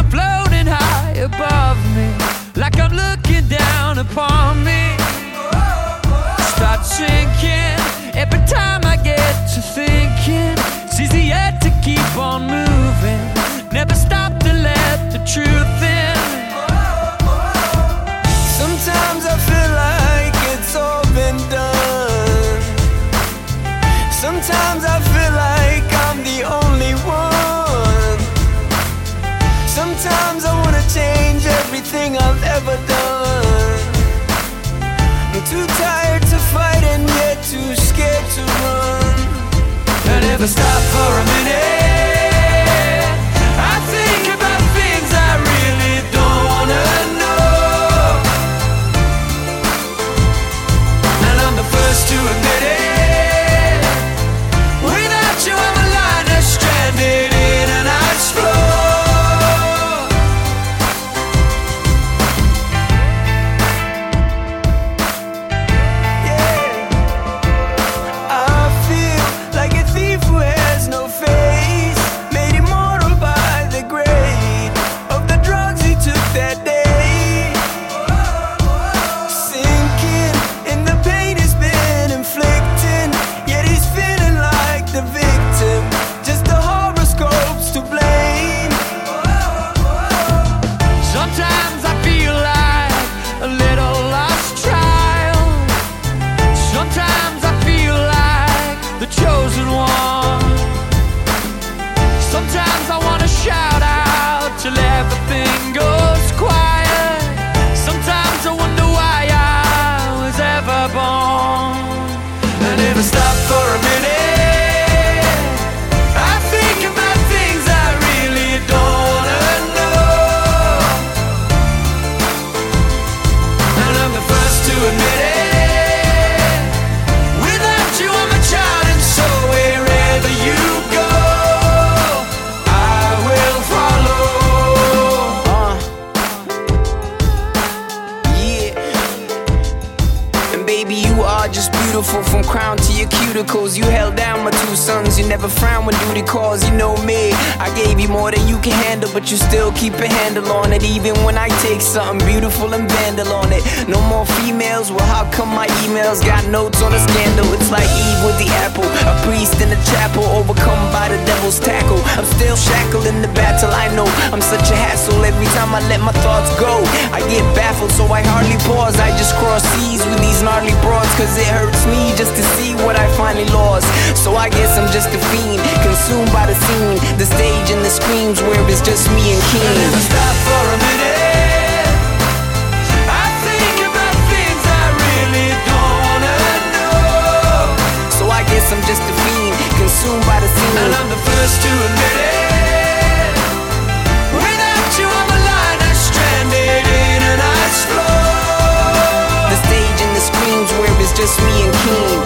floating high above me, like I'm looking down upon me. Start sinking every time I get to thinking it's easier to keep on moving, never stop to let the truth in. Sometimes I feel like it's all been done. Sometimes I feel like I'm the only one. Sometimes I wanna change everything I've ever done. I'm too tired to fight and yet too scared to run. I never stop for a minute. I think about things I really don't wanna know, and I'm the first to admit it. Without you I'm a liner stranded in an ice floor. Sometimes I feel like a little lost child. Sometimes I feel like the chosen one. Sometimes I wanna shout out till everything goes quiet. Sometimes I wonder why I was ever born. I never stop for a minute. I think about things I really don't wanna know, and I'm the first to admit it. Without you I'm a child, and so wherever you go I will follow. Yeah. And baby, you are just beautiful from crown to your cuticles. You held down my two sons, you never frown when duty calls. You know me, I gave you more than you can handle, but you still keep a handle on it. Even when I take something beautiful and vandal on it. No more females, well how come my emails got notes on a scandal? It's like Eve with the apple, a priest in the chapel, overcome by the devil's tackle. I'm still shackled in the battle, I know I'm such a hassle. Every time I let my thoughts go I get baffled, so I hardly pause. I just cross seas with these gnarly broads, cause it hurts me just to see what I finally lost. So I guess I'm just a fiend, consumed by the scene, the stage and the screams where it's just me and King. I never stop for a minute. I think about things I really don't wanna know. So I guess I'm just a fiend, consumed by the scene, and I'm the first to admit it. Without you I'm a liner stranded in an ice floor. the stage and the screams where it's just me and King.